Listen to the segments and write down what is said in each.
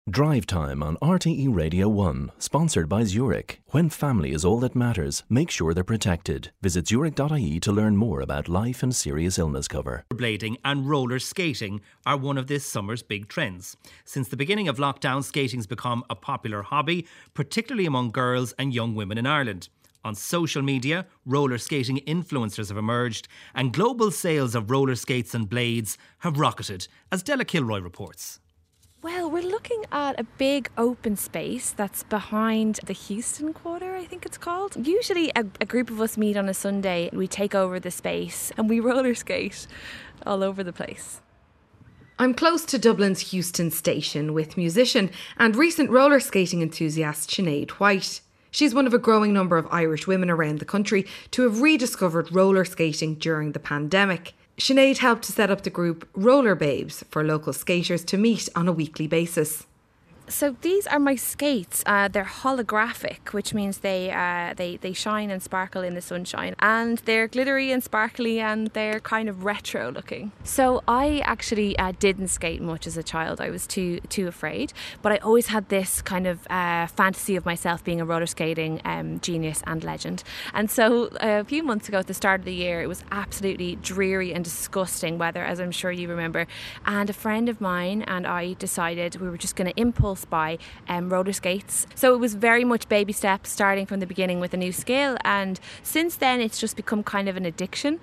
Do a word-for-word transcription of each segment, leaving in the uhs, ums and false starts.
Drive Time on R T E Radio one, sponsored by Zurich. When family is all that matters, make sure they're protected. Visit zurich dot I E to learn more about life and serious illness cover. Rollerblading and roller skating are one of this summer's big trends. Since the beginning of lockdown, skating's become a popular hobby, particularly among girls and young women in Ireland. On social media, roller skating influencers have emerged, and global sales of roller skates and blades have rocketed, as Della Kilroy reports. Well, we're looking at a big open space that's behind the Houston Quarter, I think it's called. Usually a, a group of us meet on a Sunday, we take over the space and we roller skate all over the place. I'm close to Dublin's Houston station with musician and recent roller skating enthusiast Sinead White. She's one of a growing number of Irish women around the country to have rediscovered roller skating during the pandemic. Sinead helped to set up the group Roller Babes for local skaters to meet on a weekly basis. So these are my skates. Uh, they're holographic, which means they uh, they they shine and sparkle in the sunshine, and they're glittery and sparkly, and they're kind of retro looking. So I actually uh, didn't skate much as a child. I was too too afraid, but I always had this kind of uh, fantasy of myself being a roller skating um, genius and legend. And so uh, a few months ago, at the start of the year, it was absolutely dreary and disgusting weather, as I'm sure you remember. And a friend of mine and I decided we were just going to impulse buy um, roller skates. So it was very much baby steps, starting from the beginning with a new skill, and since then it's just become kind of an addiction.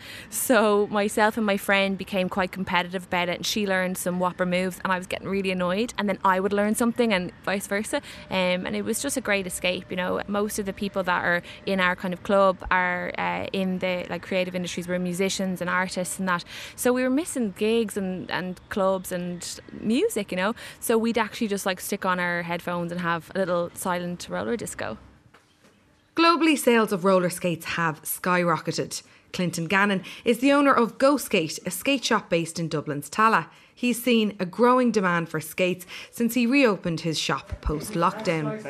So myself and my friend became quite competitive about it, and she learned some whopper moves and I was getting really annoyed, and then I would learn something and vice versa, um, and it was just a great escape. You know, most of the people that are in our kind of club are uh, in the like creative industries. We're musicians and artists and that, so we were missing gigs and, and clubs and music, you know, so we'd actually just like stick on our headphones and have a little silent roller disco. Globally, sales of roller skates have skyrocketed. Clinton Gannon is the owner of Go Skate, a skate shop based in Dublin's Tallaght. He's seen a growing demand for skates since he reopened his shop post-lockdown.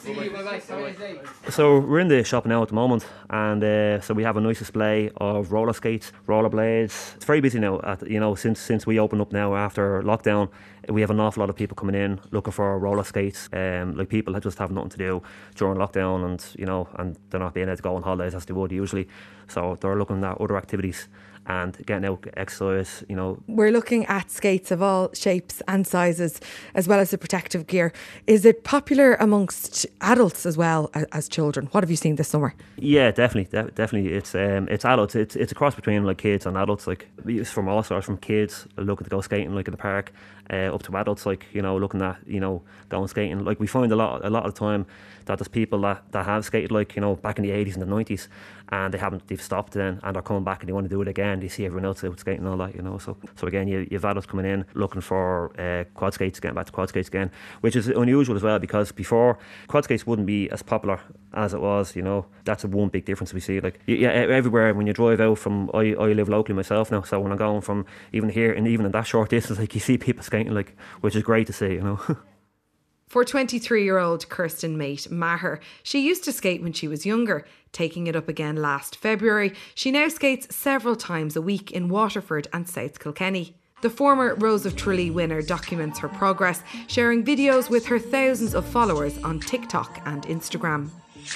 So we're in the shop now at the moment, and uh, so we have a nice display of roller skates, roller blades. It's very busy now. At, you know, since since we opened up now after lockdown, we have an awful lot of people coming in looking for roller skates. Um, like people that just have nothing to do during lockdown, and you know, and they're not being able to go on holidays as they would usually. So they're looking at other activities and getting out exercise, you know. We're looking at skates of all shapes and sizes, as well as the protective gear. Is it popular amongst adults as well as, as children? What have you seen this summer? Yeah, definitely, de- definitely. It's um, it's adults. It's it's a cross between like kids and adults. Like it's from all sorts, from kids looking to go skating like in the park, uh, up to adults like you know looking at you know going skating. Like we find a lot a lot of the time that there's people that, that have skated like you know back in the eighties and the nineties, and they haven't they've stopped then and they're coming back and they want to do it again. They see everyone else out skating and all that, you know. So so again, you, you have adults coming in looking for uh, quad skates, getting back to quad skates again, which is unusual as well because before quad skates wouldn't be as popular as it was, you know. That's a one big difference we see. Like yeah, everywhere when you drive out from, I, I live locally myself now, so when I'm going from even here and even in that short distance, like you see people skating, like which is great to see, you know. For twenty-three-year-old Kirsten Mate Maher, she used to skate when she was younger, taking it up again last February. She now skates several times a week in Waterford and South Kilkenny. The former Rose of Tralee winner documents her progress, sharing videos with her thousands of followers on TikTok and Instagram.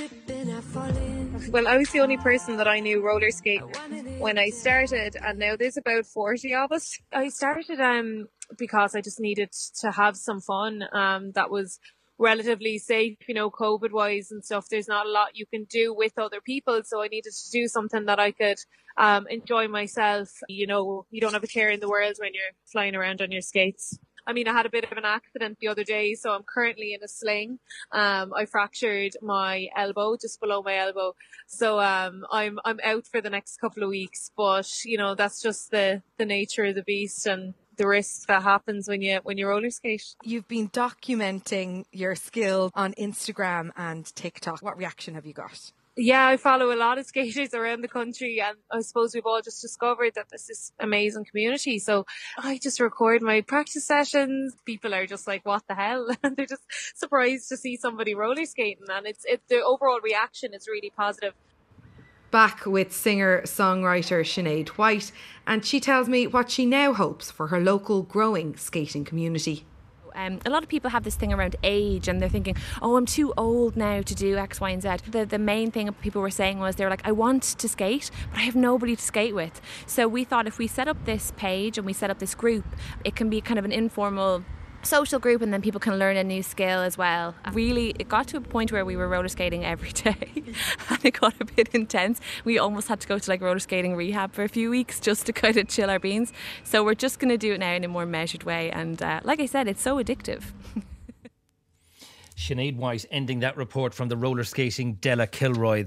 Well, I was the only person that I knew roller skate when I started, and now there's about forty of us. I started um because I just needed to have some fun um that was relatively safe, you know, COVID wise and stuff. There's not a lot you can do with other people, so I needed to do something that I could um enjoy myself. You know, you don't have a care in the world when you're flying around on your skates. I mean, I had a bit of an accident the other day, so I'm currently in a sling. Um, I fractured my elbow, just below my elbow. So um, I'm I'm out for the next couple of weeks. But, you know, that's just the, the nature of the beast and the risk that happens when you when you roller skate. You've been documenting your skill on Instagram and TikTok. What reaction have you got? Yeah, I follow a lot of skaters around the country, and I suppose we've all just discovered that there's this amazing community. So I just record my practice sessions. People are just like, what the hell? And they're just surprised to see somebody roller skating, and it's it the overall reaction is really positive. Back with singer-songwriter Sinead White, and she tells me what she now hopes for her local growing skating community. Um, a lot of people have this thing around age and they're thinking, oh, I'm too old now to do X, Y and Z. The, the main thing people were saying was they were like, I want to skate, but I have nobody to skate with. So we thought if we set up this page and we set up this group, it can be kind of an informal social group, and then people can learn a new skill as well. Really, it got to a point where we were roller skating every day and it got a bit intense. We almost had to go to like roller skating rehab for a few weeks just to kind of chill our beans. So we're just going to do it now in a more measured way, and uh, like I said, it's so addictive. Sinead White ending that report from the roller skating Della Kilroy.